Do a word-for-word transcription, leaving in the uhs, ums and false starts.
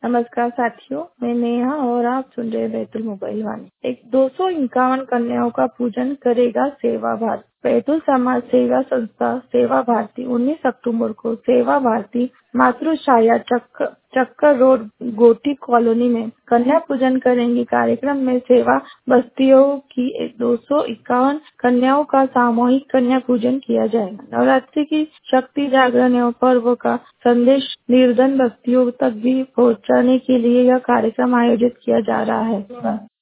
नमस्कार साथियों, मैं नेहा और आप सुन रहे हैं बैतूल मोबाइल वाणी। एक दो सौ इक्यावन कन्याओं का पूजन करेगा सेवा भारती। बैतूल समाज सेवा संस्था सेवा भारती उन्नीस अक्टूबर को सेवा भारती मातृछाया चक्कर चक्कर रोड गोटी कॉलोनी में कन्या पूजन करेंगी। कार्यक्रम में सेवा बस्तियों की दो सौ इक्यावन कन्याओं का सामूहिक कन्या पूजन किया जाएगा। नवरात्रि की शक्ति जागरण एवं पर्व का संदेश निर्धन बस्तियों तक भी पहुंचाने के लिए यह कार्यक्रम आयोजित किया जा रहा है।